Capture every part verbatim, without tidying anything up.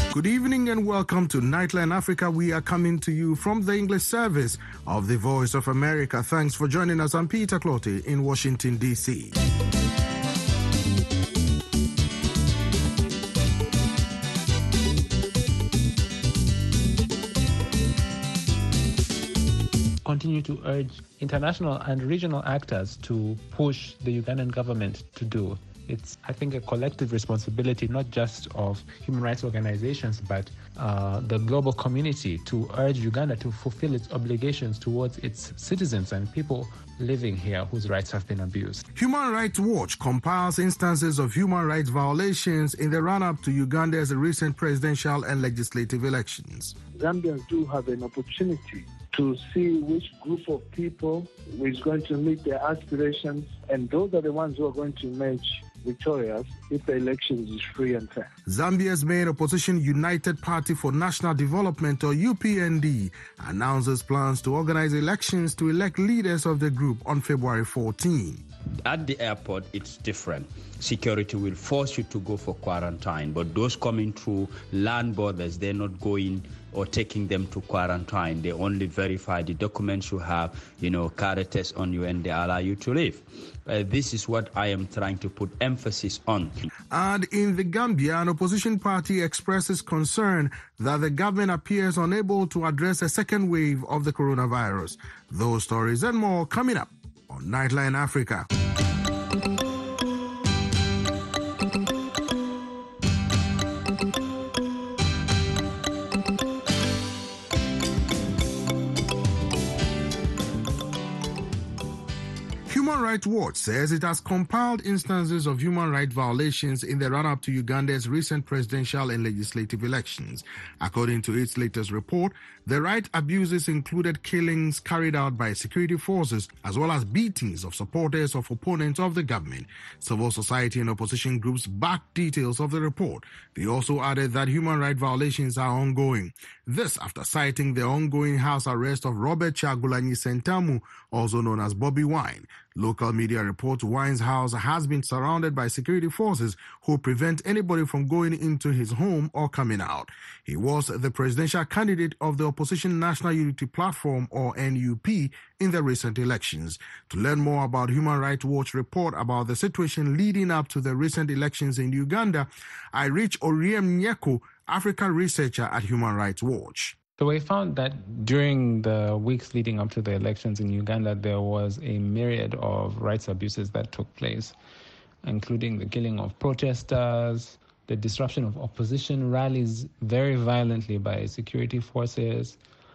Good evening and welcome to Nightline Africa. We are coming to you from the English service of the Voice of America. Thanks for joining us. I'm Peter Clottey in Washington, D C Continue to urge international and regional actors to push the Ugandan government to do. It's, I think, a collective responsibility, not just of human rights organizations, but uh, the global community to urge Uganda to fulfill its obligations towards its citizens and people living here whose rights have been abused. Human Rights Watch compiles instances of human rights violations in the run-up to Uganda's recent presidential and legislative elections. Zambians do have an opportunity to see which group of people is going to meet their aspirations, and those are the ones who are going to emerge victorious if the elections is free and fair. Zambia's main opposition United Party for National Development, or U P N D, announces plans to organize elections to elect leaders of the group on February fourteenth. At the airport, it's different. Security will force you to go for quarantine, but those coming through land borders, they're not going or taking them to quarantine. They only verify the documents you have, you know, card test on you, and they allow you to leave. Uh, this is what I am trying to put emphasis on. And in the Gambia, an opposition party expresses concern that the government appears unable to address a second wave of the coronavirus. Those stories and more coming up on Nightline Africa. Human Rights Watch says it has compiled instances of human rights violations in the run-up to Uganda's recent presidential and legislative elections. According to its latest report, the right abuses included killings carried out by security forces as well as beatings of supporters of opponents of the government. Civil society and opposition groups backed details of the report. They also added that human rights violations are ongoing. This after citing the ongoing house arrest of Robert Kyagulanyi Ssentamu, also known as Bobi Wine. Local media reports Wine's house has been surrounded by security forces who prevent anybody from going into his home or coming out. He was the presidential candidate of the opposition National Unity Platform, or N U P, in the recent elections. To learn more about Human Rights Watch report about the situation leading up to the recent elections in Uganda, I reached Oriem Nyeko, Africa researcher at Human Rights Watch. So we found that during the weeks leading up to the elections in Uganda, there was a myriad of rights abuses that took place, including the killing of protesters, the disruption of opposition rallies very violently by security forces,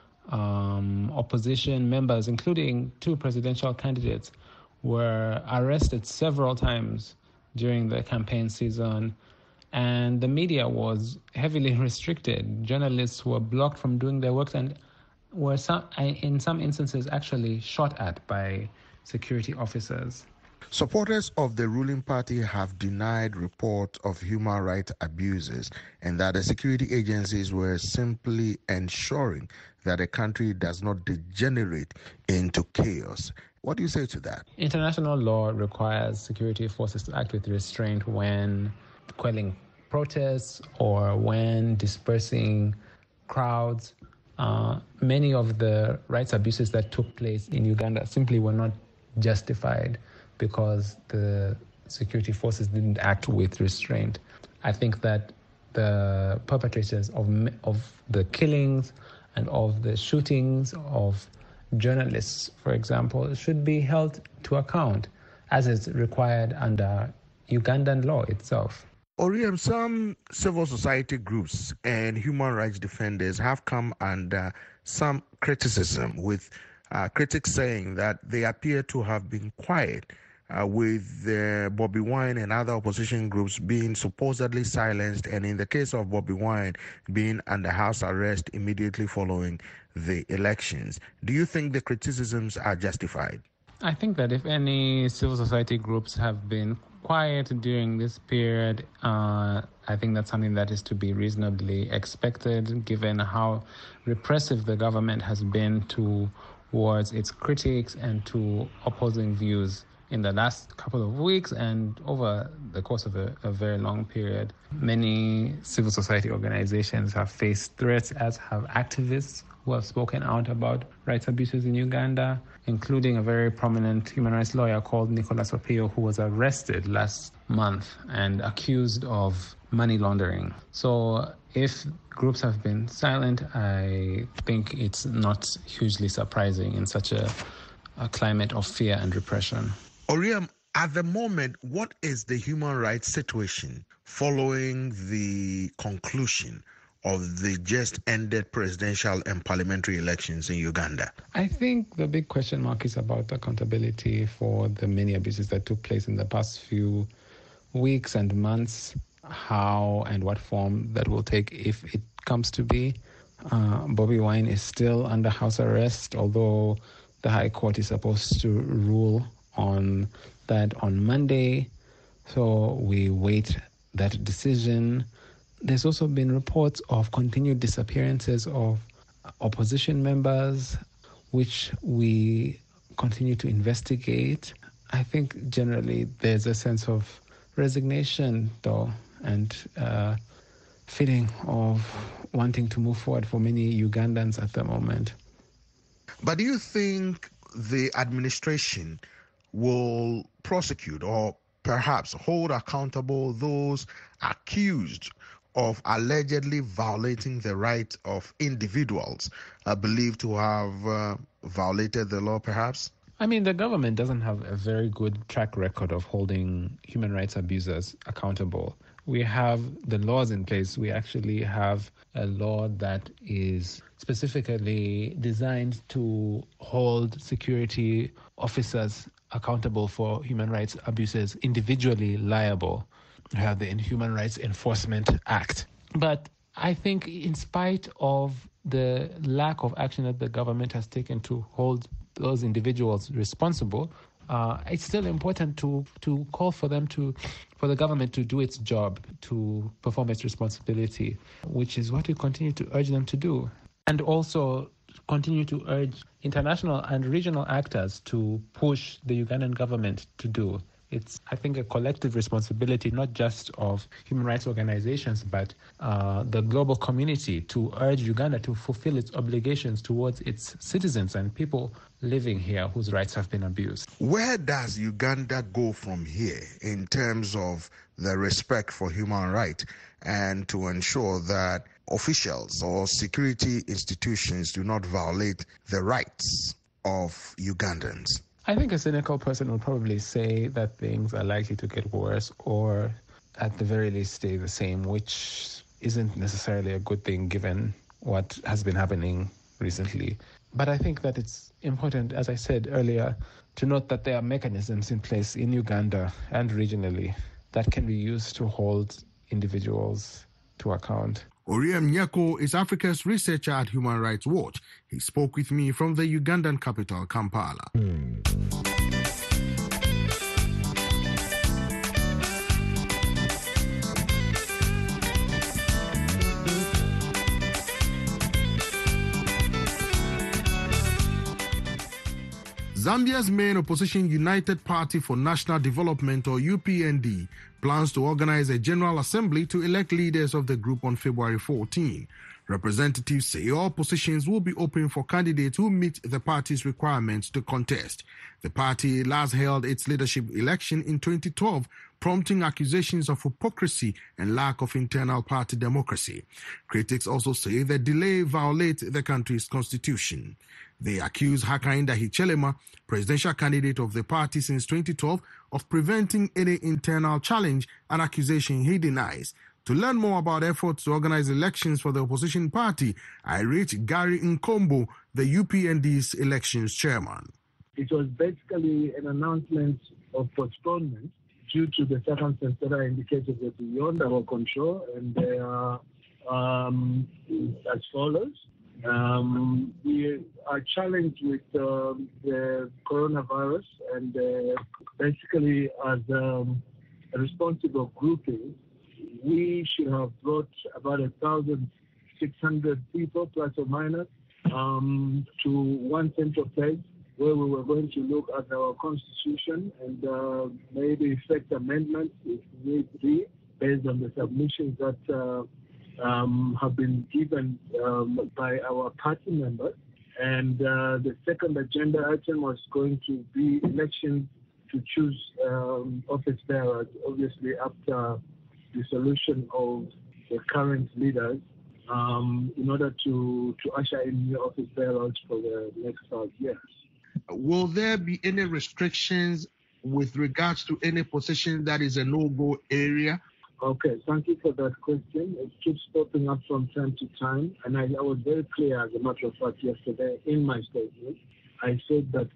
um, opposition members, including two presidential candidates, were arrested several times during the campaign season. And the media was heavily restricted. Journalists were blocked from doing their work and were, some, in some instances, actually shot at by security officers. Supporters of the ruling party have denied reports of human rights abuses and that the security agencies were simply ensuring that the country does not degenerate into chaos. What do you say to that? International law requires security forces to act with restraint when quelling protests or when dispersing crowds. Uh, many of the rights abuses that took place in Uganda simply were not justified because the security forces didn't act with restraint. I think that the perpetrators of of the killings and of the shootings of journalists, for example, should be held to account as is required under Ugandan law itself. Oriem, some civil society groups and human rights defenders have come under some criticism, with uh, critics saying that they appear to have been quiet, uh, with uh, Bobi Wine and other opposition groups being supposedly silenced, and in the case of Bobi Wine, being under house arrest immediately following the elections. Do you think the criticisms are justified? I think that if any civil society groups have been quiet during this period, uh, I think that's something that is to be reasonably expected, given how repressive the government has been towards its critics and to opposing views in the last couple of weeks and over the course of a, a very long period. Many civil society organizations have faced threats, as have activists who have spoken out about rights abuses in Uganda, including a very prominent human rights lawyer called Nicholas Opiyo, who was arrested last month and accused of money laundering. So if groups have been silent, I think it's not hugely surprising in such a, a climate of fear and repression. Oriam, at the moment, what is the human rights situation following the conclusion of the just ended presidential and parliamentary elections in Uganda? I think the big question mark is about accountability for the many abuses that took place in the past few weeks and months, how and what form that will take if it comes to be. Uh, Bobi Wine is still under house arrest, although the High Court is supposed to rule on that on Monday. So we wait that decision. There's also been reports of continued disappearances of opposition members, which we continue to investigate. I think generally there's a sense of resignation, though, and uh, feeling of wanting to move forward for many Ugandans at the moment. But do you think the administration will prosecute or perhaps hold accountable those accused of allegedly violating the rights of individuals uh, believed to have uh, violated the law, perhaps? I mean, the government doesn't have a very good track record of holding human rights abusers accountable. We have the laws in place. We actually have a law that is specifically designed to hold security officers accountable for human rights abuses, individually liable. We have the Human Rights Enforcement Act. But I think in spite of the lack of action that the government has taken to hold those individuals responsible, uh, it's still important to to call for them to, for the government to do its job, to perform its responsibility, which is what we continue to urge them to do. And also continue to urge international and regional actors to push the Ugandan government to do. It's, I think, a collective responsibility, not just of human rights organizations, but uh, the global community, to urge Uganda to fulfill its obligations towards its citizens and people living here whose rights have been abused. Where does Uganda go from here in terms of the respect for human rights and to ensure that officials or security institutions do not violate the rights of Ugandans? I think a cynical person would probably say that things are likely to get worse or at the very least stay the same, which isn't necessarily a good thing given what has been happening recently. But I think that it's important, as I said earlier, to note that there are mechanisms in place in Uganda and regionally that can be used to hold individuals to account. Oriam Nyako is Africa's researcher at Human Rights Watch. He spoke with me from the Ugandan capital, Kampala. Zambia's main opposition United Party for National Development, or U P N D, plans to organize a General Assembly to elect leaders of the group on February fourteenth. Representatives say all positions will be open for candidates who meet the party's requirements to contest. The party last held its leadership election in twenty twelve, prompting accusations of hypocrisy and lack of internal party democracy. Critics also say the delay violates the country's constitution. They accuse Hakainde Hichilema, presidential candidate of the party since twenty twelve, of preventing any internal challenge, an accusation he denies. To learn more about efforts to organize elections for the opposition party, I reached Gary Nkombo, the U P N D's elections chairman. It was basically an announcement of postponement due to the circumstances that I indicated were beyond our control, and they are um, as follows. Um, we are challenged with um, the coronavirus, and uh, basically as um, a responsible grouping, we should have brought about one thousand six hundred people, plus or minus, um, to one central place where we were going to look at our constitution and uh, maybe effect amendments if need be, based on the submissions that uh, um, have been given um, by our party members. And uh, the second agenda item was going to be election to choose um, office bearers, obviously after dissolution of the current leaders, um, in order to, to usher in new office bearers for the next five years. Will there be any restrictions with regards to any position that is a no-go area? Okay, thank you for that question. It keeps popping up from time to time, and I, I was very clear, as a matter of fact, yesterday in my statement. I said that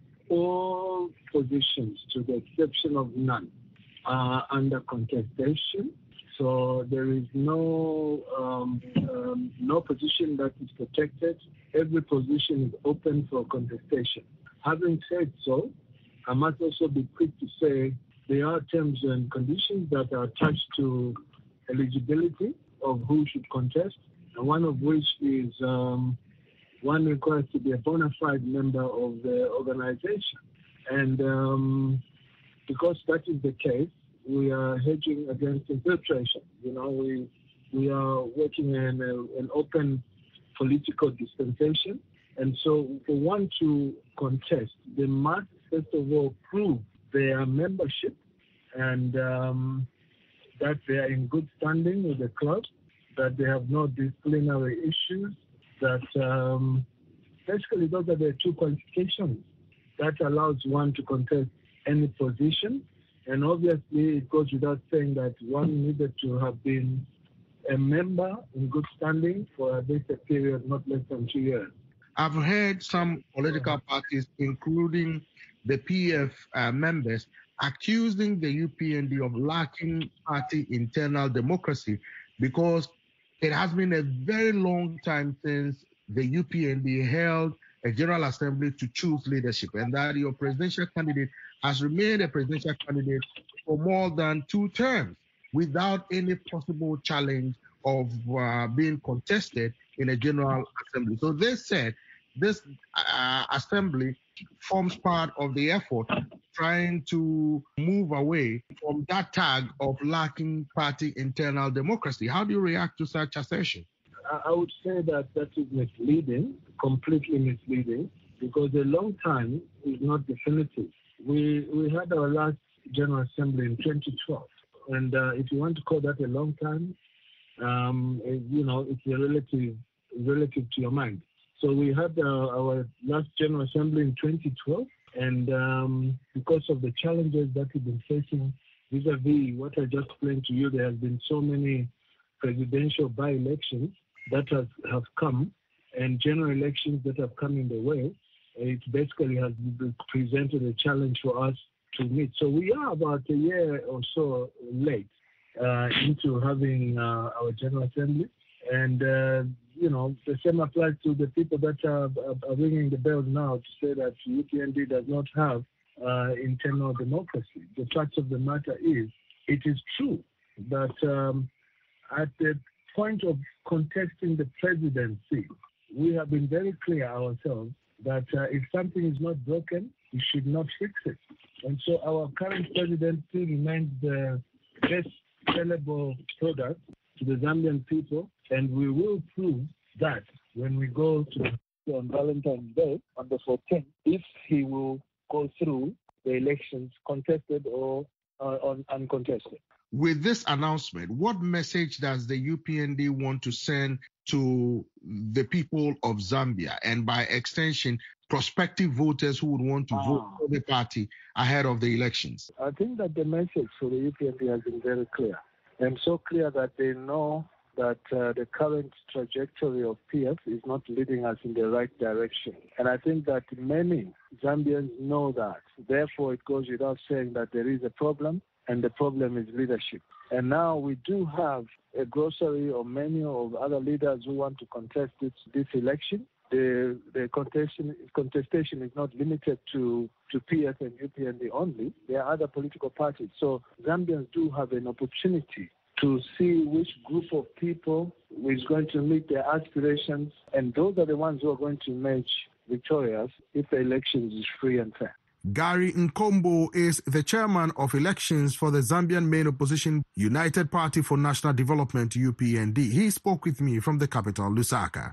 all positions, to the exception of none, are under contestation. So there is no um, um, no position that is protected. Every position is open for contestation. Having said so, I must also be quick to say there are terms and conditions that are attached to eligibility of who should contest, and one of which is um, one requires to be a bona fide member of the organization. And um, because that is the case, we are hedging against infiltration. You know, we we are working in a, an open political dispensation. And so for one to contest, they must first of all prove their membership and um, that they are in good standing with the club, that they have no disciplinary issues, that um, basically those are the two qualifications that allows one to contest any position. And obviously it goes without saying that one needed to have been a member in good standing for at least a period not less than two years. I've heard some political parties, including the P F uh, members, accusing the U P N D of lacking party internal democracy because it has been a very long time since the U P N D held a General Assembly to choose leadership, and that your presidential candidate has remained a presidential candidate for more than two terms without any possible challenge of uh, being contested in a General Assembly. So they said this uh, assembly forms part of the effort trying to move away from that tag of lacking party internal democracy. How do you react to such assertion? I would say that that is misleading, completely misleading, because a long time is not definitive. We we had our last General Assembly in twenty twelve, and uh, if you want to call that a long time, um, it, you know, it's a relative relative to your mind. So we had uh, our last General Assembly in twenty twelve, and um, because of the challenges that we've been facing vis-a-vis what I just explained to you, there have been so many presidential by-elections that have, have come, and general elections that have come in the way. It basically has presented a challenge for us to meet. So we are about a year or so late uh, into having uh, our General Assembly. And, uh, you know, the same applies to the people that are, are, are ringing the bell now to say that U P N D does not have uh, internal democracy. The fact of the matter is, it is true that um, at the point of contesting the presidency, we have been very clear ourselves that uh, if something is not broken, we should not fix it. And so our current presidency remains the best sellable product to the Zambian people, and we will prove that when we go to on Valentine's Day on the fourteenth, if he will go through the elections contested or uh, on uncontested. With this announcement, what message does the U P N D want to send to the people of Zambia and by extension, prospective voters who would want to ah. vote for the party ahead of the elections? I think that the message for the U P N D has been very clear, and so clear that they know that uh, the current trajectory of P F is not leading us in the right direction. And I think that many Zambians know that. Therefore, it goes without saying that there is a problem, and the problem is leadership. And now we do have a grocery or menu of other leaders who want to contest this, this election. The, the contestation, contestation is not limited to, to P F and U P N D only. There are other political parties. So Zambians do have an opportunity to see which group of people is going to meet their aspirations, and those are the ones who are going to emerge victorious if the elections is free and fair. Gary Nkombo is the chairman of elections for the Zambian main opposition United Party for National Development, U P N D. He spoke with me from the capital, Lusaka.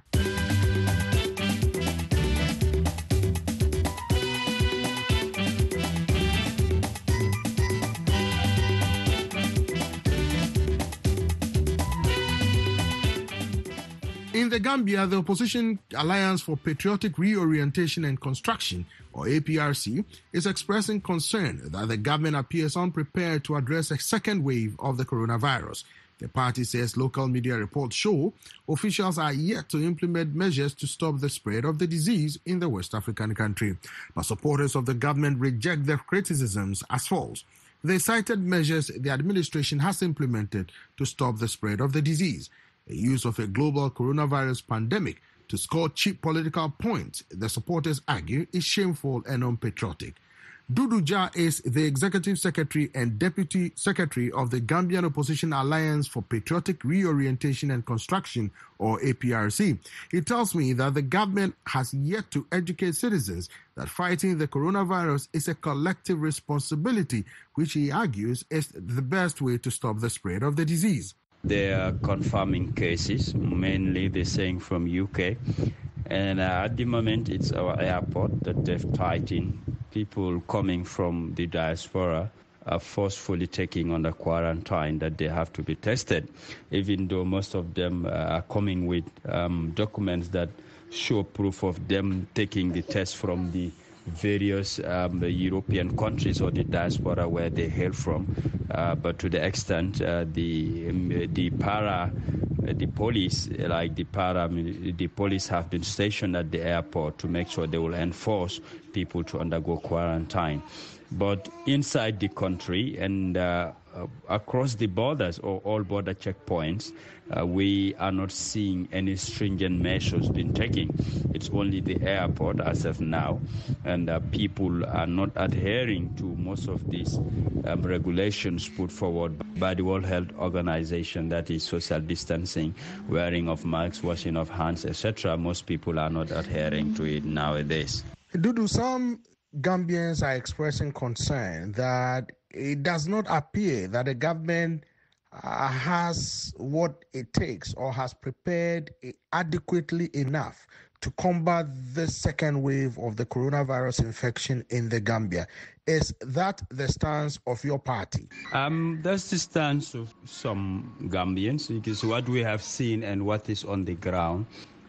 In the Gambia, the Opposition Alliance for Patriotic Reorientation and Construction, or A P R C, is expressing concern that the government appears unprepared to address a second wave of the coronavirus. The party says local media reports show officials are yet to implement measures to stop the spread of the disease in the West African country. But supporters of the government reject their criticisms as false. They cited measures the administration has implemented to stop the spread of the disease. The use of a global coronavirus pandemic to score cheap political points, the supporters argue, is shameful and unpatriotic. Dudu Jah is the Executive Secretary and Deputy Secretary of the Gambian Opposition Alliance for Patriotic Reorientation and Construction, or A P R C. He tells me that the government has yet to educate citizens that fighting the coronavirus is a collective responsibility, which he argues is the best way to stop the spread of the disease. They are confirming cases, mainly they're saying from U K. And uh, at the moment, it's our airport that they've tightened. People coming from the diaspora are forcefully taking on the quarantine that they have to be tested, even though most of them uh, are coming with um, documents that show proof of them taking the test from the various um, European countries or the diaspora where they hail from. Uh, but to the extent uh, the um, the para, uh, the police, like the para, the police have been stationed at the airport to make sure they will enforce people to undergo quarantine. But inside the country and uh, uh, across the borders or all border checkpoints, uh, we are not seeing any stringent measures being taken. It's only the airport as of now, and uh, people are not adhering to most of these um, regulations put forward by the World Health Organization, that is social distancing, wearing of masks, washing of hands, et cetera. Most people are not adhering to it nowadays. Dudu, some Gambians are expressing concern that it does not appear that the government uh, has what it takes or has prepared adequately enough to combat the second wave of the coronavirus infection in the Gambia. Is that the stance of your party? Um, that's the stance of some Gambians, because what we have seen and what is on the ground.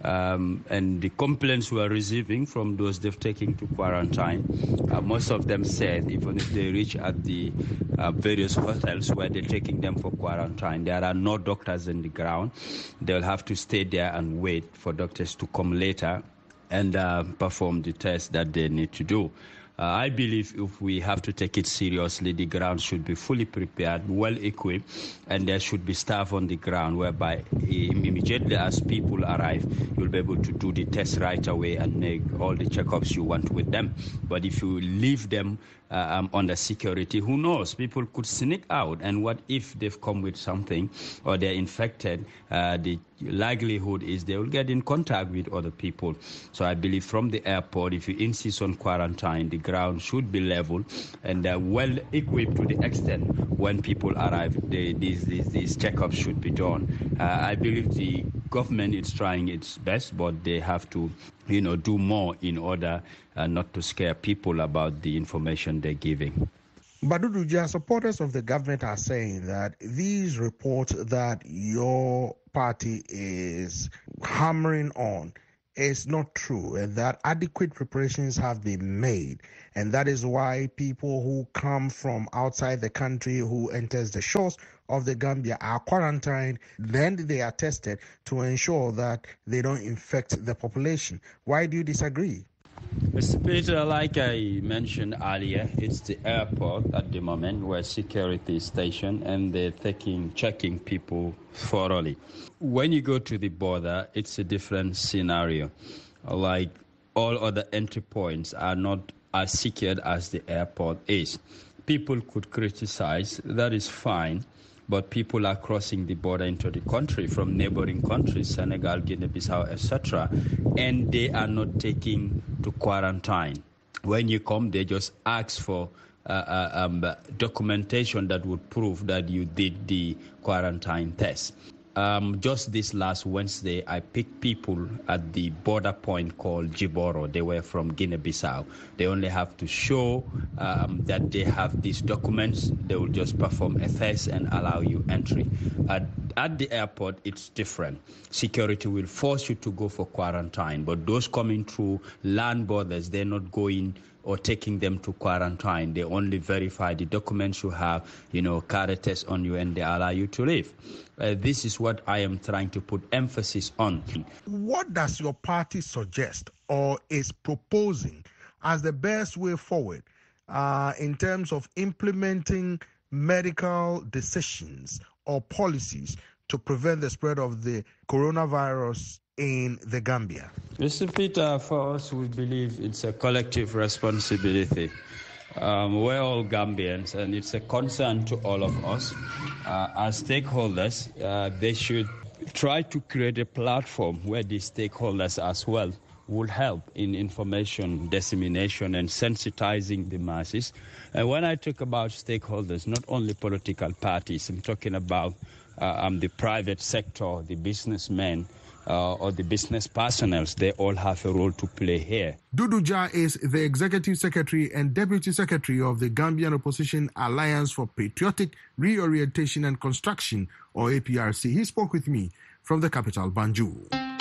Um, and the complaints we are receiving from those they've taken to quarantine, uh, most of them said even if they reach at the uh, various hotels where they're taking them for quarantine, there are no doctors in the ground. They'll have to stay there and wait for doctors to come later and uh, perform the tests that they need to do. Uh, I believe if we have to take it seriously, the ground should be fully prepared, well equipped, and there should be staff on the ground whereby immediately as people arrive, you'll be able to do the test right away and make all the checkups you want with them. But if you leave them uh, um, under security, who knows? People could sneak out, and what if they've come with something or they're infected? Uh, the likelihood is they will get in contact with other people. So I believe from the airport, if you insist on quarantine, the ground should be level and uh, well equipped to the extent when people arrive, they, these, these, these checkups should be done. Uh, I believe the government is trying its best, but they have to, you know, do more in order uh, not to scare people about the information they're giving. But Dudu Jah, supporters of the government are saying that these reports that your party is hammering on is not true, and that adequate preparations have been made, and that is why people who come from outside the country who enters the shores of the Gambia are quarantined, then they are tested to ensure that they don't infect the population. Why do you disagree? Mister Peter, like I mentioned earlier, it's the airport at the moment where security is stationed and they're taking, checking people thoroughly. When you go to the border, it's a different scenario. Like all other entry points are not as secured as the airport is. People could criticize, that is fine, but people are crossing the border into the country from neighboring countries, Senegal, Guinea-Bissau, et cetera, and they are not taking to quarantine. When you come, they just ask for uh, uh, um, documentation that would prove that you did the quarantine test. Um, just this last Wednesday, I picked people at the border point called Jiboro. They were from Guinea-Bissau. They only have to show um, that they have these documents. They will just perform a test and allow you entry. At, at the airport, it's different. Security will force you to go for quarantine, but those coming through land borders, they're not going or taking them to quarantine. They only verify the documents you have, you know, carry test on you, and they allow you to leave. Uh, this is what I am trying to put emphasis on. What does your party suggest or is proposing as the best way forward uh, in terms of implementing medical decisions or policies to prevent the spread of the coronavirus in the Gambia? Mister Peter, for us, we believe it's a collective responsibility. Um, we're all Gambians, and it's a concern to all of us. Uh, as stakeholders, uh, they should try to create a platform where the stakeholders as well will help in information dissemination and sensitizing the masses. And when I talk about stakeholders, not only political parties, I'm talking about uh, um, the private sector, the businessmen, Uh, or the business personnel, they all have a role to play here. Dudu Jah is the Executive Secretary and Deputy Secretary of the Gambian Opposition Alliance for Patriotic Reorientation and Construction, or A P R C. He spoke with me from the capital, Banjul.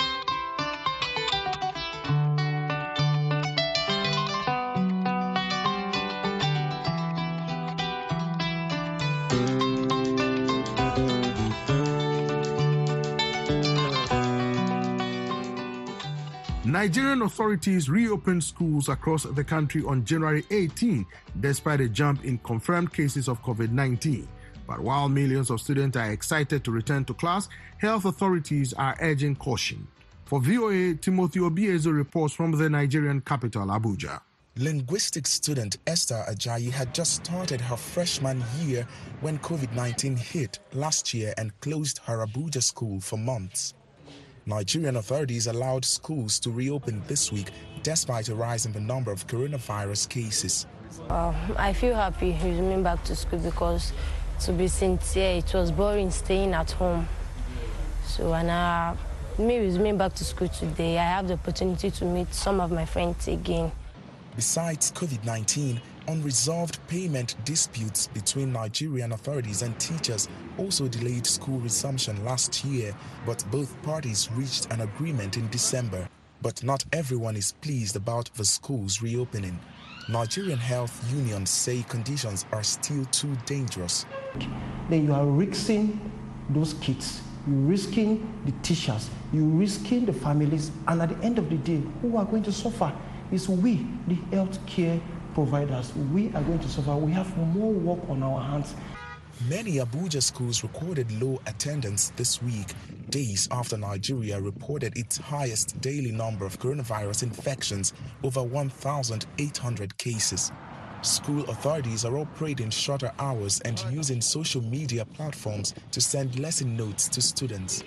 Nigerian authorities reopened schools across the country on January eighteenth, despite a jump in confirmed cases of COVID nineteen. But while millions of students are excited to return to class, health authorities are urging caution. For V O A, Timothy Obiezo reports from the Nigerian capital, Abuja. Linguistics student Esther Ajayi had just started her freshman year when COVID nineteen hit last year and closed her Abuja school for months. Nigerian authorities allowed schools to reopen this week despite a rise in the number of coronavirus cases. Uh, I feel happy resuming back to school because, to be sincere, it was boring staying at home. So when I me resuming back to school today, I have the opportunity to meet some of my friends again. Besides COVID nineteen, unresolved payment disputes between Nigerian authorities and teachers also delayed school resumption last year, but both parties reached an agreement in December. But not everyone is pleased about the schools reopening. Nigerian health unions say conditions are still too dangerous. Then you are risking those kids, you're risking the teachers, you're risking the families, and at the end of the day, who are going to suffer is we, the health care providers. We are going to suffer. We have more work on our hands. Many Abuja schools recorded low attendance this week, days after Nigeria reported its highest daily number of coronavirus infections, over one thousand eight hundred cases. School authorities are operating shorter hours and using social media platforms to send lesson notes to students.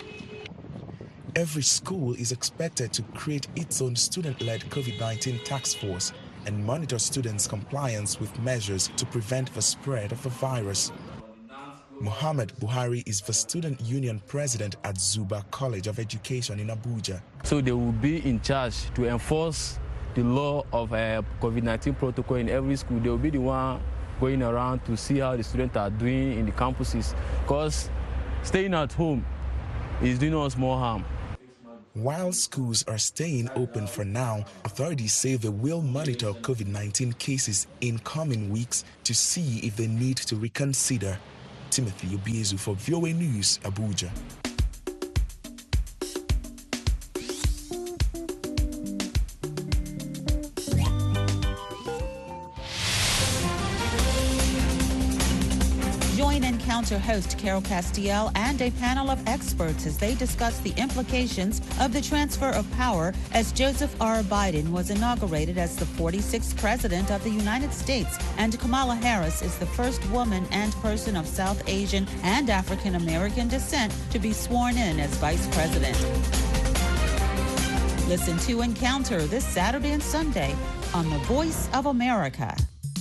Every school is expected to create its own student-led COVID nineteen task force and monitor students' compliance with measures to prevent the spread of the virus. Muhammad Buhari is the student union president at Zuba College of Education in Abuja. So they will be in charge to enforce the law of a COVID nineteen protocol in every school. They will be the one going around to see how the students are doing in the campuses, because staying at home is doing us more harm. While schools are staying open for now, authorities say they will monitor COVID nineteen cases in coming weeks to see if they need to reconsider. Timothy Obiezu for V O A News, Abuja. Join Encounter host Carol Castiel and a panel of experts as they discuss the implications of the transfer of power as Joseph R. Biden was inaugurated as the forty-sixth president of the United States, and Kamala Harris is the first woman and person of South Asian and African American descent to be sworn in as vice president. Listen to Encounter this Saturday and Sunday on the Voice of America.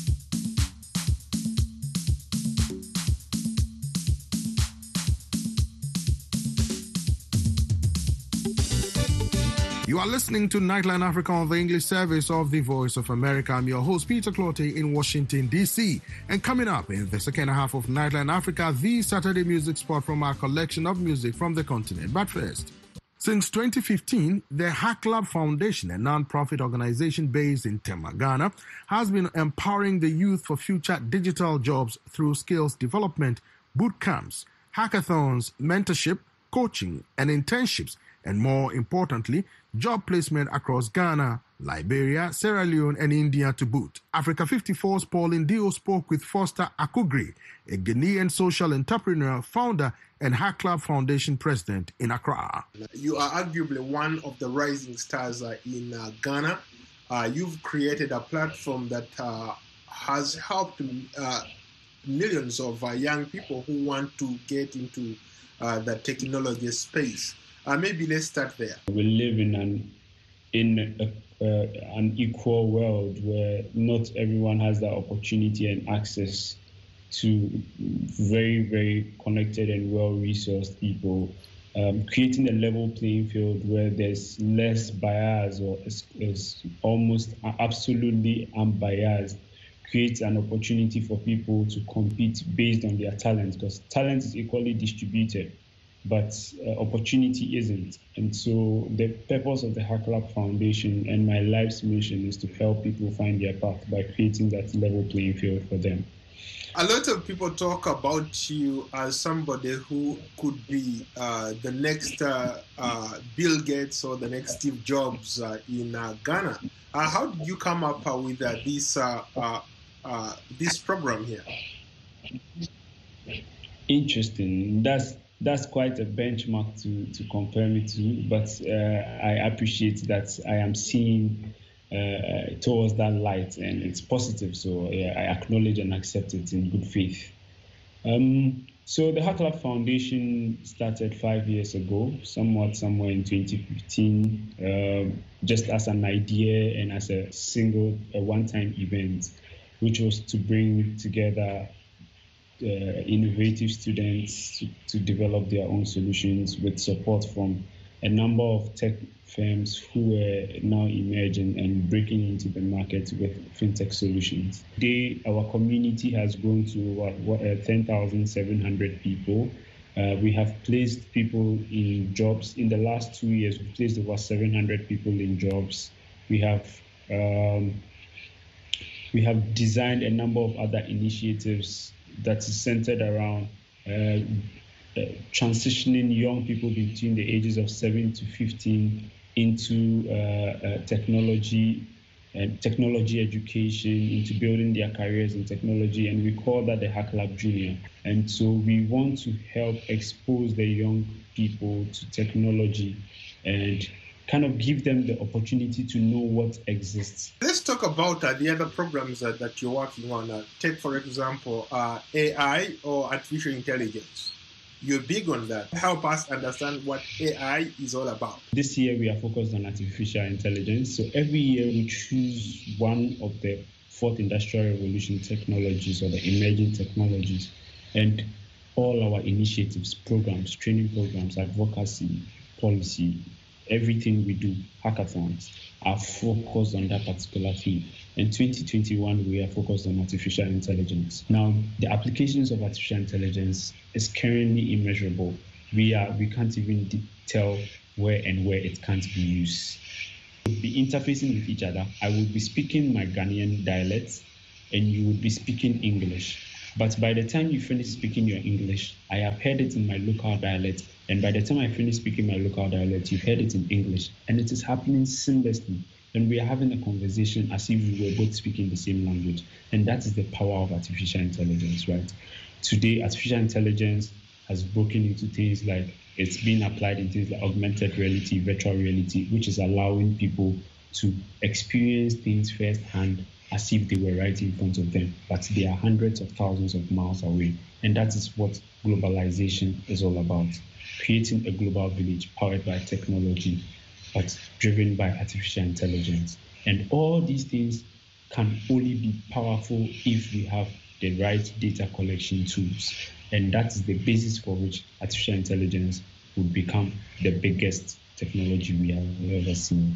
You are listening to Nightline Africa on the English service of the Voice of America. I'm your host, Peter Clottey in Washington, D C. And coming up in the second half of Nightline Africa, the Saturday music spot from our collection of music from the continent. But first, since twenty fifteen, the HACLAB Foundation, a non-profit organization based in Tema, Ghana, has been empowering the youth for future digital jobs through skills development, boot camps, hackathons, mentorship, coaching, and internships, and more importantly, job placement across Ghana, Liberia, Sierra Leone, and India to boot. Africa fifty-four's Pauline Dio spoke with Foster Akugri, a Ghanaian social entrepreneur, founder, and HACLAB Foundation president in Accra. You are arguably one of the rising stars uh, in uh, Ghana. Uh, you've created a platform that uh, has helped uh, millions of uh, young people who want to get into uh, the technology space. Uh, maybe let's start there. We live in an in a, uh, an equal world where not everyone has the opportunity and access to very, very connected and well-resourced people. Um, creating a level playing field where there's less bias or is, is almost absolutely unbiased creates an opportunity for people to compete based on their talent, because talent is equally distributed, but uh, opportunity isn't. And so the purpose of the HACLAB Foundation and my life's mission is to help people find their path by creating that level playing field for them. A lot of people talk about you as somebody who could be uh, the next uh, uh, Bill Gates or the next Steve Jobs uh, in uh, Ghana. Uh, how did you come up uh, with uh, this uh, uh, uh, this program here? Interesting. That's that's quite a benchmark to to compare me to, but uh, I appreciate that I am seeing Uh, towards that light, and it's positive, so yeah, I acknowledge and accept it in good faith. Um, so the HACLAB Foundation started five years ago, somewhat somewhere in twenty fifteen, uh, just as an idea and as a single, a one-time event, which was to bring together uh, innovative students to, to develop their own solutions with support from a number of tech firms who were now emerging and breaking into the market with fintech solutions. Today, our community has grown to what, what, uh, ten thousand seven hundred people. Uh, we have placed people in jobs. In the last two years, we've placed over seven hundred people in jobs. We have um, we have designed a number of other initiatives that is centered around uh, uh, transitioning young people between the ages of seven to fifteen into uh, uh, technology and technology education, into building their careers in technology, and we call that the HACLAB Junior. And so we want to help expose the young people to technology and kind of give them the opportunity to know what exists. Let's talk about uh, the other programs uh, that you're working on. Uh, take, for example, uh, A I or artificial intelligence. You're big on that. Help us understand what A I is all about. This year, we are focused on artificial intelligence. So every year, we choose one of the fourth industrial revolution technologies or the emerging technologies. And all our initiatives, programs, training programs, advocacy, policy, everything we do, hackathons, are focused on that particular field. In twenty twenty-one, we are focused on artificial intelligence. Now, the applications of artificial intelligence is currently immeasurable. We are we can't even de- tell where and where it can't be used. We'll be interfacing with each other. I will be speaking my Ghanaian dialect, and you will be speaking English. But by the time you finish speaking your English, I have heard it in my local dialect. And by the time I finish speaking my local dialect, you've heard it in English. And it is happening seamlessly. And we are having a conversation as if we were both speaking the same language. And that is the power of artificial intelligence, right? Today, artificial intelligence has broken into things like it's being applied in things like augmented reality, virtual reality, which is allowing people to experience things firsthand as if they were right in front of them, but they are hundreds of thousands of miles away. And that is what globalization is all about, creating a global village powered by technology. but driven by artificial intelligence. And all these things can only be powerful if we have the right data collection tools. And that's the basis for which artificial intelligence would become the biggest technology we have ever seen.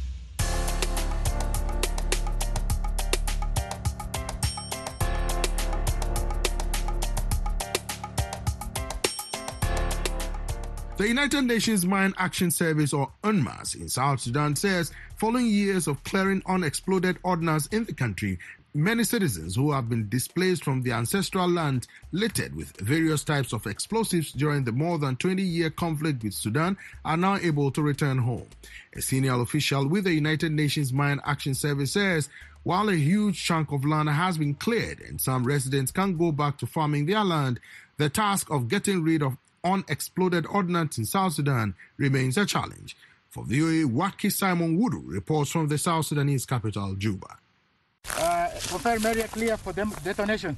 The United Nations Mine Action Service, or UNMAS, in South Sudan says following years of clearing unexploded ordnance in the country, many citizens who have been displaced from their ancestral land littered with various types of explosives during the more than twenty-year conflict with Sudan are now able to return home. A senior official with the United Nations Mine Action Service says while a huge chunk of land has been cleared and some residents can go back to farming their land, the task of getting rid of unexploded ordnance in South Sudan remains a challenge. For V O A, Waki Simon Wudu reports from the South Sudanese capital, Juba. Uh, confirm area clear for them detonation.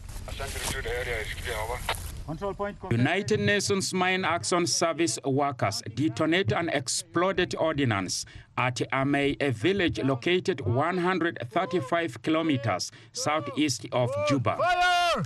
Control point. United Nations Mine Action Service workers detonate an exploded ordnance at Amey, a village located one hundred thirty-five kilometers southeast of Juba. Fire!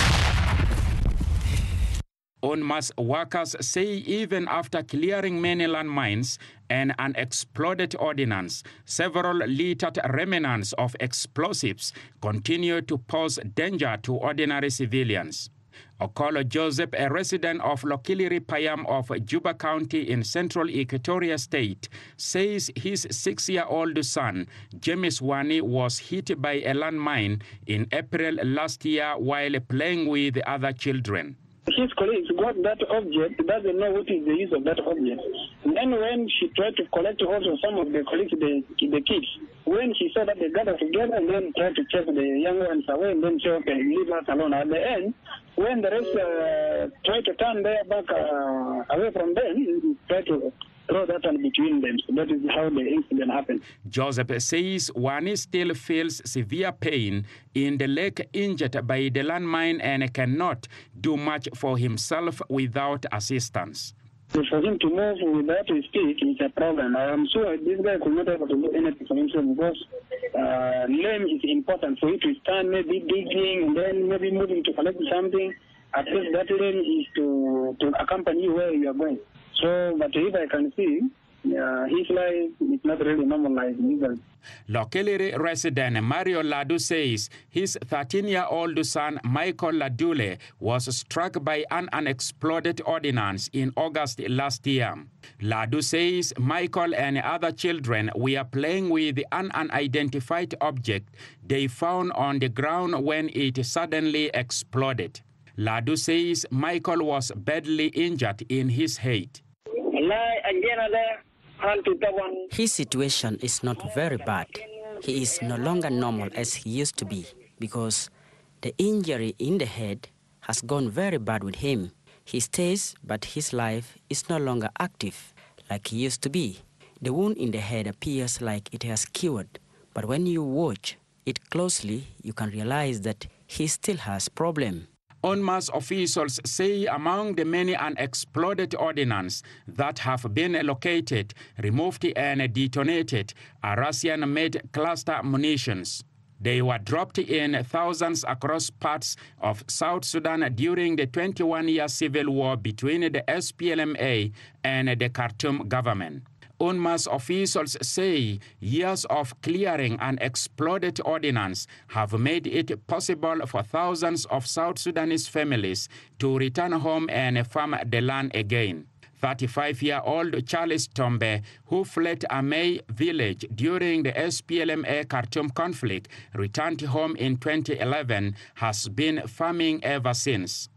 UNMAS workers say even after clearing many landmines and an exploded ordnance, several littered remnants of explosives continue to pose danger to ordinary civilians. Okolo Joseph, a resident of Lokiliri Payam of Juba County in central Equatoria State, says his six-year-old son, James Wani, was hit by a landmine in April last year while playing with other children. His colleagues got that object, doesn't know what is the use of that object. And then when she tried to collect also some of the colleagues, the, the kids, when she saw that they gathered together and then tried to chase the young ones away and then say, okay, leave us alone. At the end, when the rest uh, tried to turn their back uh, away from them, tried to throw that one between them. So that is how the incident happened. Joseph says Wani still feels severe pain in the leg injured by the landmine and cannot do much for himself without assistance. So for him to move without his feet is a problem. I am sure this guy could not able to do anything for himself because uh, lame is important for you to stand, maybe digging, and then maybe moving to collect something. At least that lane is to, to accompany you where you are going. So, but if I can see, uh, his life is not really normalized either. Lokiliri resident Mario Ladu says his thirteen-year-old son Michael Ladule was struck by an unexploded ordnance in August last year. Ladu says Michael and other children were playing with an unidentified object they found on the ground when it suddenly exploded. Ladu says Michael was badly injured in his head. His situation is not very bad. He is no longer normal as he used to be because the injury in the head has gone very bad with him. He stays, but his life is no longer active like he used to be. The wound in the head appears like it has cured, but when you watch it closely, you can realize that he still has problem. UNMAS officials say among the many unexploded ordnance that have been located, removed and detonated are Russian-made cluster munitions. They were dropped in thousands across parts of South Sudan during the twenty-one-year civil war between the S P L M A and the Khartoum government. UNMAS officials say years of clearing and exploded ordnance have made it possible for thousands of South Sudanese families to return home and farm the land again. thirty-five-year-old Charles Tombe, who fled Amey village during the S P L M A Khartoum conflict, returned home in twenty eleven, has been farming ever since.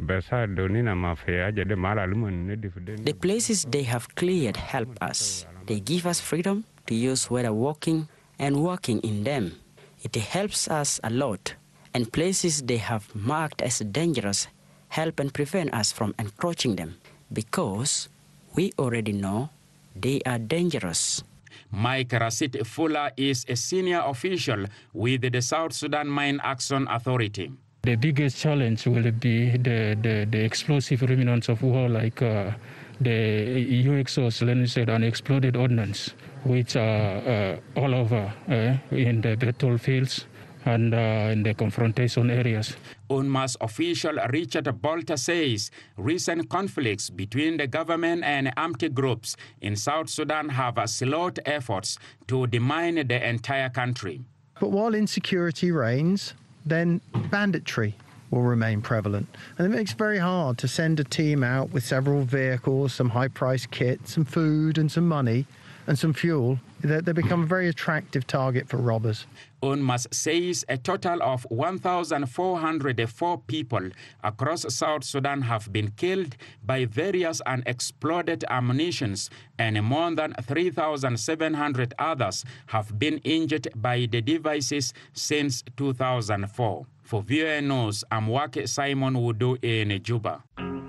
The places they have cleared help us. They give us freedom to use whether walking and working in them. It helps us a lot. And places they have marked as dangerous help and prevent us from encroaching them because we already know they are dangerous. Mike Rasit Fuller is a senior official with the South Sudan Mine Action Authority. The biggest challenge will be the, the, the explosive remnants of war like uh, the U X Os, let me say, unexploded ordnance. which are uh, all over uh, in the battlefields and uh, in the confrontation areas. UNMAS official Richard Bolter says recent conflicts between the government and armed groups in South Sudan have slowed efforts to demine the entire country. But while insecurity reigns, then banditry will remain prevalent. And it makes it very hard to send a team out with several vehicles, some high-priced kit, some food and some money and some fuel. They, they become a very attractive target for robbers. UNMAS says a total of one thousand four hundred four people across South Sudan have been killed by various unexploded ammunitions, and more than three thousand seven hundred others have been injured by the devices since two thousand four. For V O A News, I'm Wake Simon Wudu in Juba.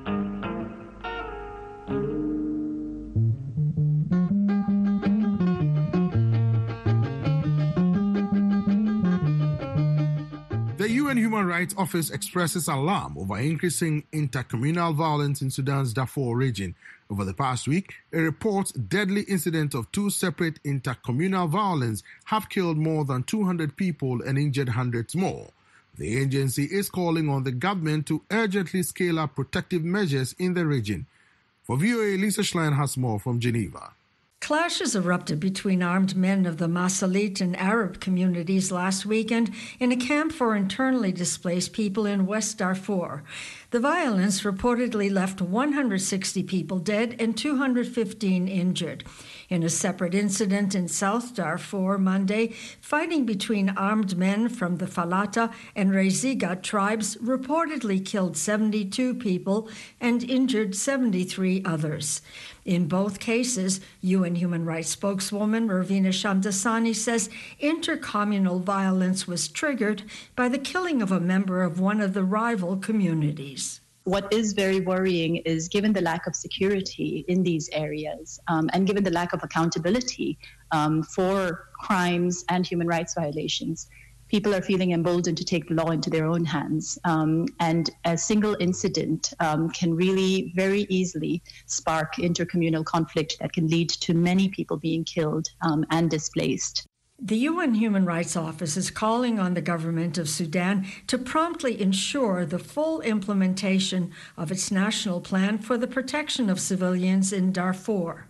The U N Human Rights Office expresses alarm over increasing intercommunal violence in Sudan's Darfur region. Over the past week, it reports deadly incidents of two separate intercommunal violence have killed more than two hundred people and injured hundreds more. The agency is calling on the government to urgently scale up protective measures in the region. For V O A, Lisa Schlein has more from Geneva. Clashes erupted between armed men of the Masalit and Arab communities last weekend in a camp for internally displaced people in West Darfur. The violence reportedly left one hundred sixty people dead and two hundred fifteen injured. In a separate incident in South Darfur Monday, fighting between armed men from the Falata and Reziga tribes reportedly killed seventy-two people and injured seventy-three others. In both cases, U N Human Rights spokeswoman Ravina Shamdasani says intercommunal violence was triggered by the killing of a member of one of the rival communities. What is very worrying is, given the lack of security in these areas um, and given the lack of accountability um, for crimes and human rights violations, people are feeling emboldened to take the law into their own hands. Um, and a single incident um, can really very easily spark intercommunal conflict that can lead to many people being killed um, and displaced. The U N Human Rights Office is calling on the government of Sudan to promptly ensure the full implementation of its national plan for the protection of civilians in Darfur.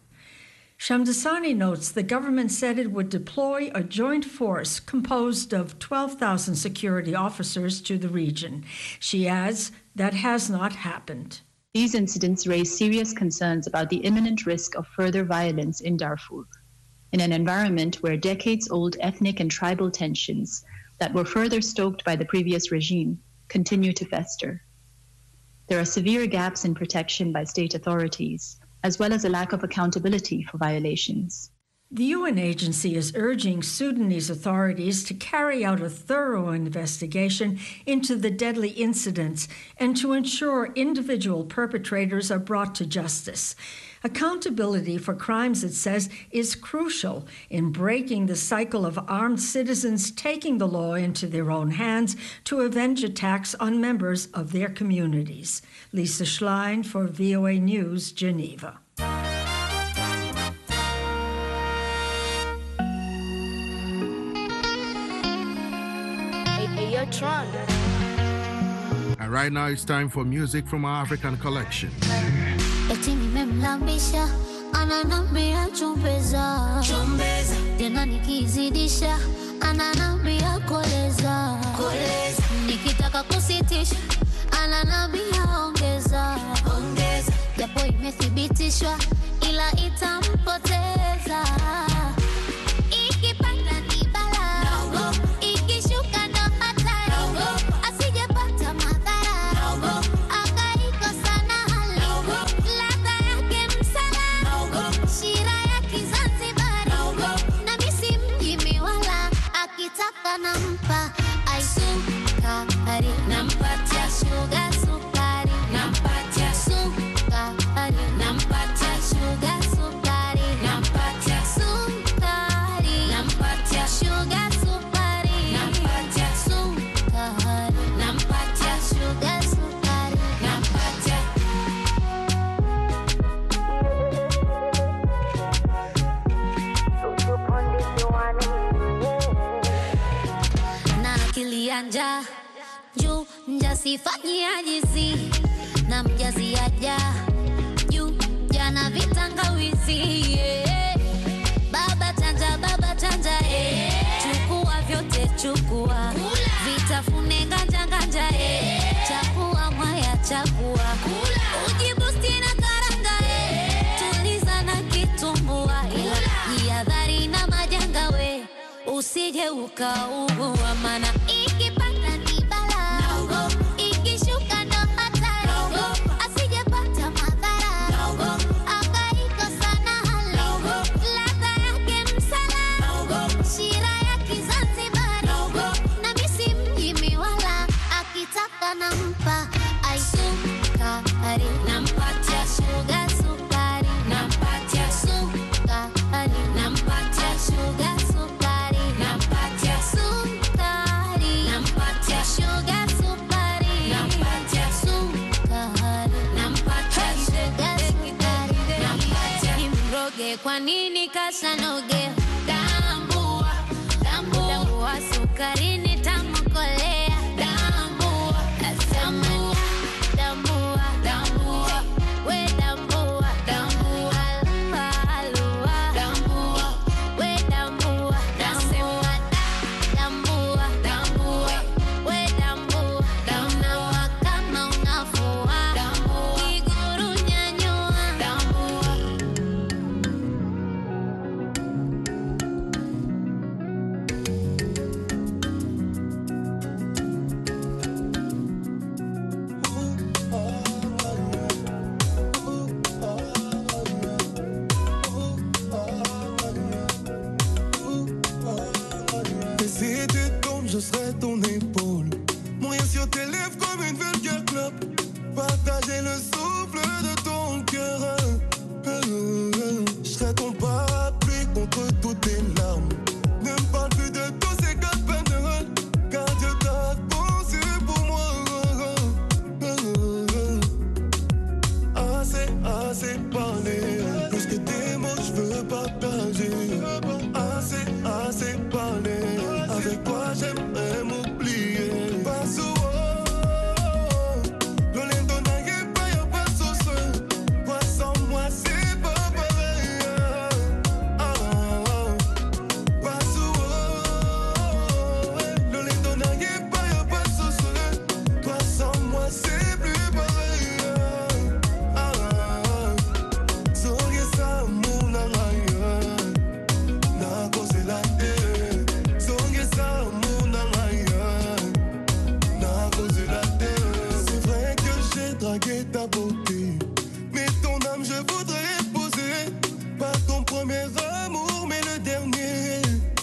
Shamdasani notes the government said it would deploy a joint force composed of twelve thousand security officers to the region. She adds that has not happened. These incidents raise serious concerns about the imminent risk of further violence in Darfur, in an environment where decades-old ethnic and tribal tensions that were further stoked by the previous regime continue to fester. There are severe gaps in protection by state authorities, as well as a lack of accountability for violations. The U N agency is urging Sudanese authorities to carry out a thorough investigation into the deadly incidents and to ensure individual perpetrators are brought to justice. Accountability for crimes, it says, is crucial in breaking the cycle of armed citizens taking the law into their own hands to avenge attacks on members of their communities. Lisa Schlein for V O A News, Geneva. And right now it's time for music from our African collection. Eti nimemlambisha ananambia chumbeza chumbeza tena nikizidisha ananambia koleza koleza nikitaka kusitisha ananambia ongeza ongeza japo imethibitishwa ila itampoteza ikipanda ni bala ikishuka ndo hatari asijepata madhara akaikosa na hali ladha yake msala shira ya Kizanzibari na misi mjimi wala akitaka nampa aisukari nampatia shuga sukari nampatia sukari nampatia shuga janja juu mjasifanyia jizi na mjazi aja juu jana vitangawizi yeah. Baba chanja baba chanja yeah. Chukua vyote chukua kula. Vitafune ganja ganja yeah. Chakua mwaya chakua kula. Ujibusti na karanga yeah. Tuliza na kitumbua ila jihadhari na majanga we usije ukaugua mana ikipanda ni bala naogo ikishuka ndo hatari naogo asijepata madhara naogo akaikosa na hala naogo ladha yake msala naogo shira ya Kizanzibari naogo na misi mjimi wala akitaka nampa aisukari nampatia sugar sukari nampatia sukari nampatia sugar sukari nampatia sukari nampatia sugar sukari nampatia sukari nampatia sugar sukari nampatia nimroge kwa nini kasanoge tambua tambua tambua sukari nitamkolea tambua tambua tambua tambua we tambua tambua alua tambua we tambua tambua tambua tambua we tambua tambua kama unafua iguru nyanyua tambua. Et si tu tombes, je serai ton épaule. Mourir sur tes lèvres comme une vulgaire clope. Partager le souffle de ton cœur. Je serai ton parapluie contre toutes tes larmes. Ne me parle plus de tous ces copains de rôle, car Dieu t'a pensé pour moi. Assez, assez parlé. Plus que tes mots, je veux partager. Assez, assez parlé. Avec toi, j'aimerais m'oublier. Pas souvent. Le lento n'a pas, y'a pas sauce. Toi sans moi, c'est pas pareil. Ah, pas souvent. Le lento n'a pas, y'a pas sauce. Toi sans moi, c'est plus pareil. Ah, soyez ça, mon araya. Na cause la terre. Soyez ça, mon araya. Na cause la terre. C'est vrai que j'ai dragué ta beauté, mais ton âme je voudrais épouser. Pas ton premier amour, mais le dernier.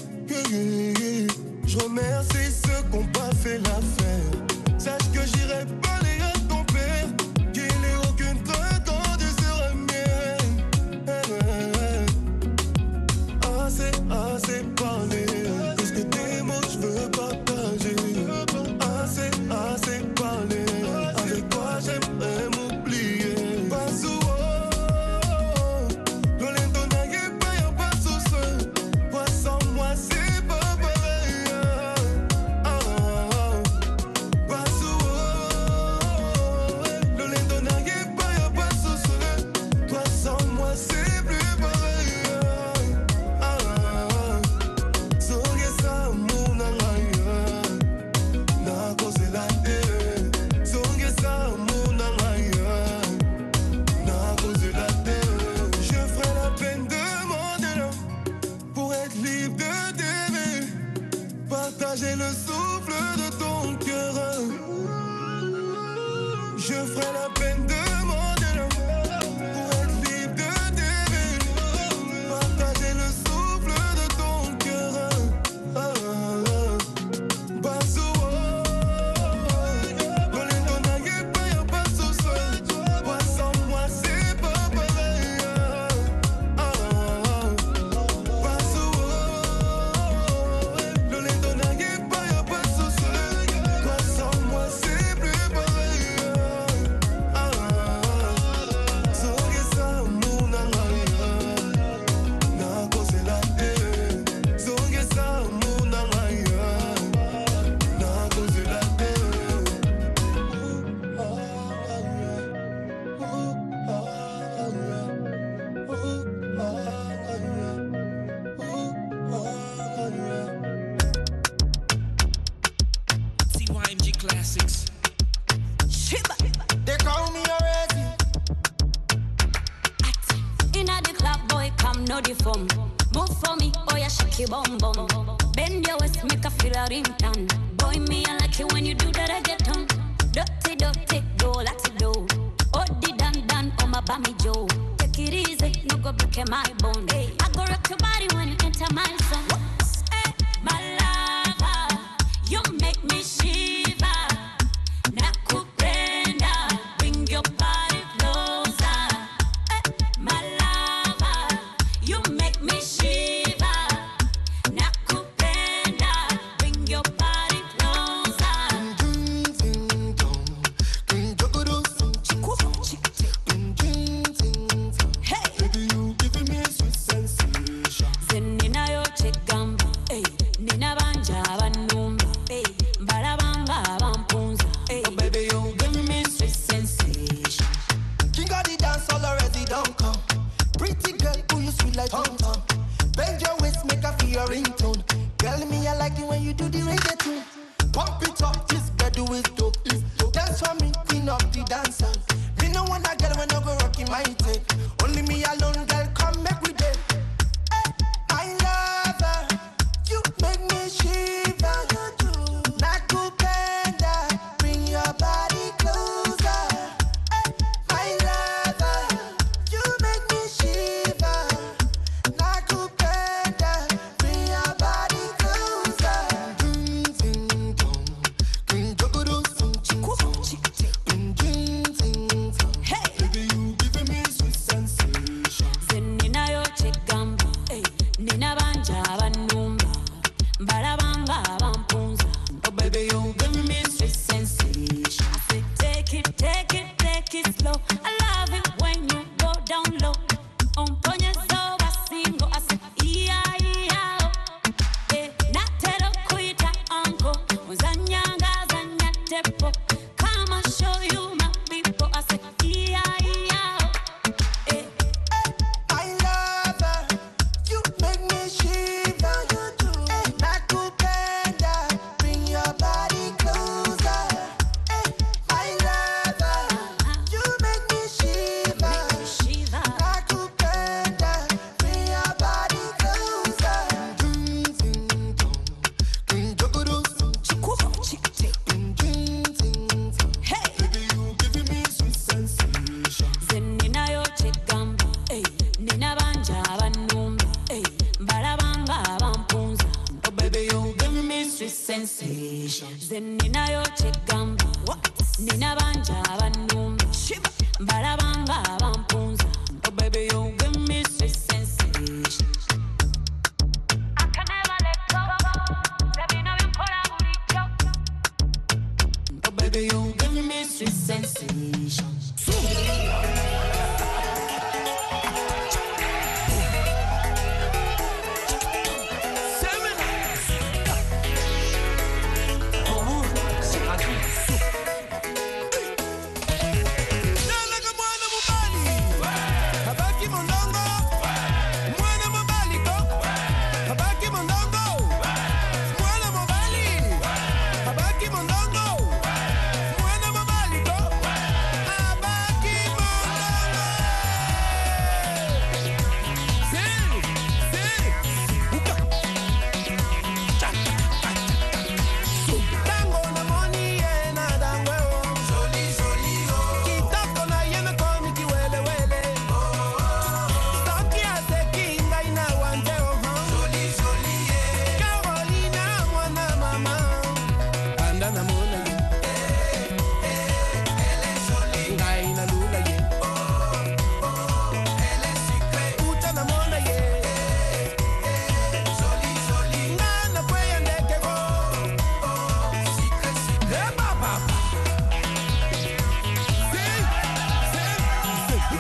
Je remercie ceux qui n'ont pas fait l'affaire. Sache que j'irai parler à ton père, qu'il n'ait aucune crainte de se remettre. Assez, assez parlé. Plus que tes mots, je veux partager. Assez, assez parlé. Avec toi, j'aimerais m'oublier. Pas souvent. Le lento n'a pas, y'a pas sauce. Toi sans moi, c'est pas pareil. Ah, pas souvent. Le lento n'a pas, y'a pas sauce. Toi sans moi, c'est plus pareil. Ah, soyez ça, mon araya. Na cause la terre. Soyez ça, mon araya. Na cause la terre. Je ferai la peine de mon élan pour être libre de t'aimer. Partager le souffle de ton cœur. Je ferai la peine de mon élan pour être libre de t'aimer. Partager le souffle de ton cœur. Ah, pas souvent. Dans les dons n'a pas, y'a pas sauce. Toi sans moi, c'est pas pareil. Ah, pas souvent. Dans les dons n'a pas, y'a pas sauce. Toi sans moi, c'est plus pareil. Ah, Y M G Classics. Shiba. They call me already. Inna the club, boy, come no the fun. Move for me, oh yeah, shake your bum bum. Bend your waist, make a feel a ringtone. Boy, me I like it when you do that, I get on. Dirty, dirty, go, let's go. Oh, the dan dan, oh my bammy Joe. Take it easy, no go break my bone. Hey, I go rock your body when you enter my song. Hey, my lover, you make me shiver. Nakupenda, bring your body closer. Hey, my lover, you make me shiver. Nakupenda, bring your body closer. Hey, baby, you giving me a sweet sensation. Zenina yo chegamba, hey, nina banja banumba, hey, barabanga bampunza, hey, Oh, baby, you giving me sweet sensation. King of the dance all already don't come. Pretty girl, who you sweet like Tom Tom. Bend your waist, make a feel your ringtone. Girl, me I like it when you do the reggae tune. Pump it up, this bedu is dope. Dance for me, queen of the dancer. Me no want a girl when I go rocking my tape. Only me alone, girl, come make we date. Hey, my lover, you make me shiver. Nakupenda, bring your body closer. Hey, my lover, you make me shiver. Nakupenda, bring your body closer. Ding ding dong, ding dogodo sing ching song. Ding ding ding dong. hey, Baby, you giving me sweet sensation. zenina yo chegamba, hey, nina banja banumba, barabanga bampunza. Oh, baby, you giving me sweet sensation. I say take it, take it, take it slow. I love it when you go down low. On ponye soba singo, I say iya iya oh. Eh, natero kuita uncle, uzanyanga zanya tepo. Come and show you my people. I say iya iya oh. Eh, My lover, you make me shiver. Hey, Nakupenda, bring your body closer. Hey, my lover, you make me shiver. Shiva. Nakupenda, bring your body closer. Ding ding dong, ding dogodo sing ching song. Ding ding ding dong. Hey, Baby, you giving me sweet sensation. zenina yo chegamba, hey, nina banja banumba, hey, barabanga bampunza. Oh, baby, you giving me sweet sensation. Zenina yo chegamba, nina banja banumba, barabanga bampunza. Oh, baby, you give me sweet sensation. I can never let go. Sabina you call a burrito. Oh, baby, you give me sweet sensation. Habaki mondongo, mwana mobaliko. Habaki mondongo, mwana mobali. Habaki mondongo, mwana mobaliko. Habaki mondongo. Si, si, uka. Cha, cha, cha. Dango na moni ye na dango. Joli, joli, oh. Kitoko na ye na komi kiwele wele. Sanki aseki ina wande oh. Joli, joli, yeah. Carolina mwana mama. Anda na mona ye. Elle est jolie. Ngai na lula ye. Elle est sucrée. Uta na mona ye. Jolie, jolie. Ngana kweya ndeke go. Sucré, sucré. Eh, papa. Si, si, si.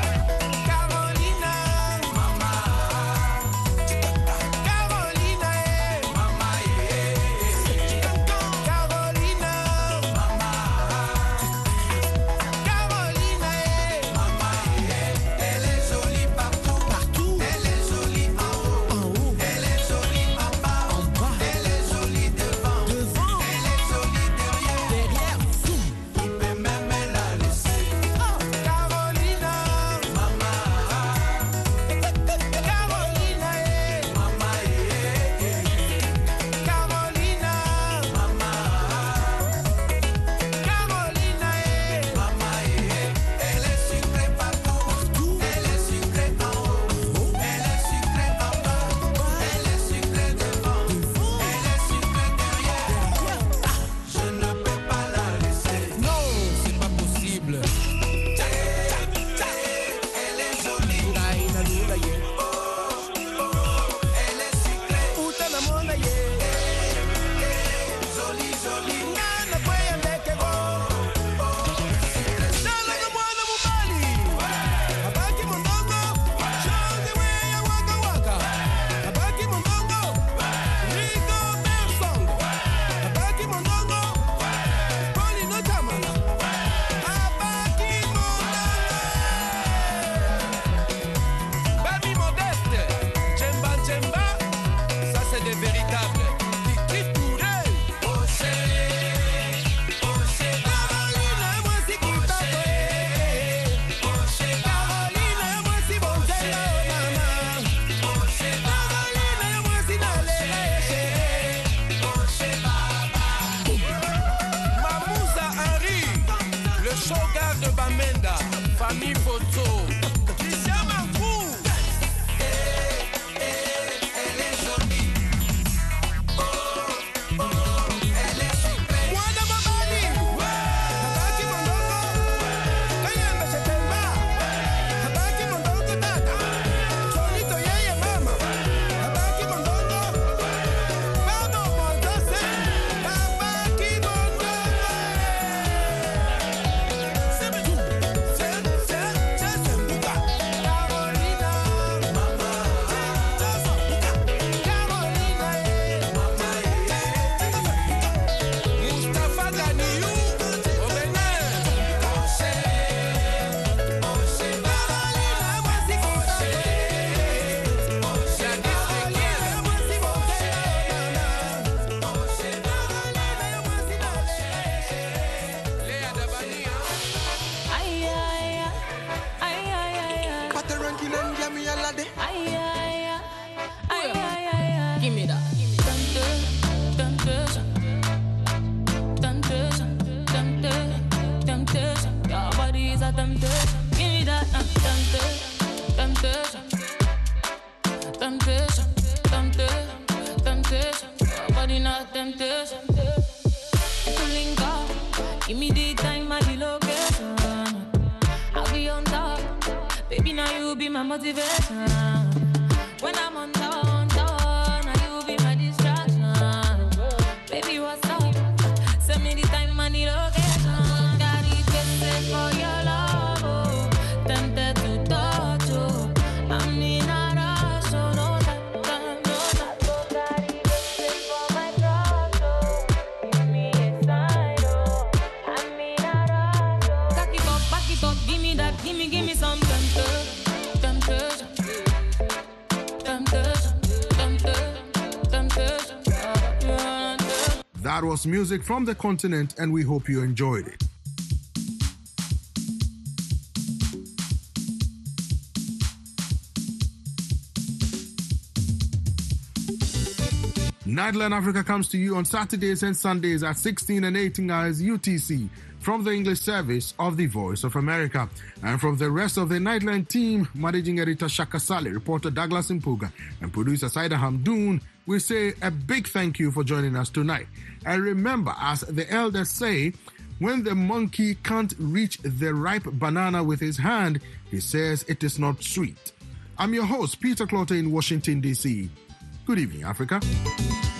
Carolina, mama. Carolina, eh. c'est des véritables. Qui pourrait? Shogar de Bamenda, famille photo. Christian Mankou. Elle est jolie. Oh, oh, elle est super. Moi de ma mamie. Habaki mondongo. Kayembe shetemba. Habaki mondongo tata. Cholito yeye mama. Habaki mondongo. Babo mondose. Habaki mondongo. Give me that. Temptation, temptation, temptation, temptation. Your body is a temptation. Give me that. Temptation, temptation, temptation, temptation, temptation. Your body not temptation. To link up, give me the time and the location. I'll be on top, baby. Now you be my motivation. When I'm on top. Send me the time and the location. Got it tested for your love, oh. Tempted to touch, oh. I'm in a rush, oh. No time, time, no time. Got it tested for my trust, oh. Give me a sign, oh. I'm in a rush, oh. Back it up, back it up, give me that, give me, give me some temptation, temptation, temptation, temptation, temptation. That was music from the continent, and we hope you enjoyed it. Nightline Africa comes to you on Saturdays and Sundays at sixteen and eighteen hours U T C from the English service of the Voice of America. And from the rest of the Nightline team, Managing Editor Shaka Saleh, reporter Douglas Mpuga, and producer Saida Hamdoun, we say a big thank you for joining us tonight. And remember, as the elders say, when the monkey can't reach the ripe banana with his hand, he says it is not sweet. I'm your host, Peter Clotter in Washington, D C. Good evening, Africa.